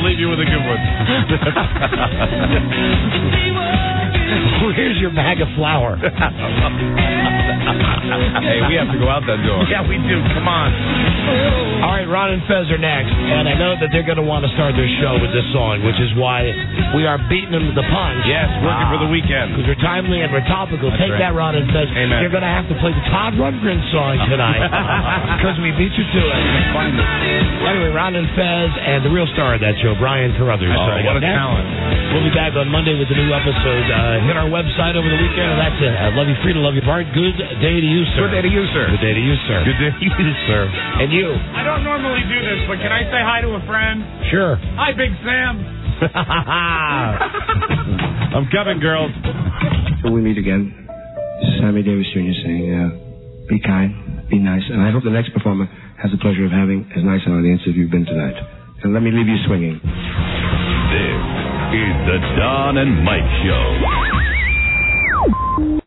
leave you with a good one. Here's your bag of flour. Hey, we have to go out that door. Yeah, we do. Come on. All right, Ron and Fez are next, and I know that they're going to want to start their show with this song, which is why we are beating them to the punch. Yes, working for the weekend. Because we're timely and we're topical. That's Take right. that, Ron and Fez. Amen. You're going to have to play the Todd Rundgren song tonight because we beat you to it. Anyway, Ron and Fez and the real star of that show, Brian Carruthers. Oh, what a talent. We'll be back on Monday with a new episode. Hit our website over the weekend, and that's it. Love you, Frida. Love you, Bart. Good day to you, sir. Good day to you, sir. Good day to you, sir. Good day to you, sir. And you. I don't normally do this, but can I say hi to a friend? Sure. Hi, Big Sam. I'm coming, girls. Till we meet again, this is Sammy Davis Jr. saying, be kind, be nice, and I hope the next performer has the pleasure of having as nice an audience as you've been tonight. And let me leave you swinging. This is the Don and Mike Show.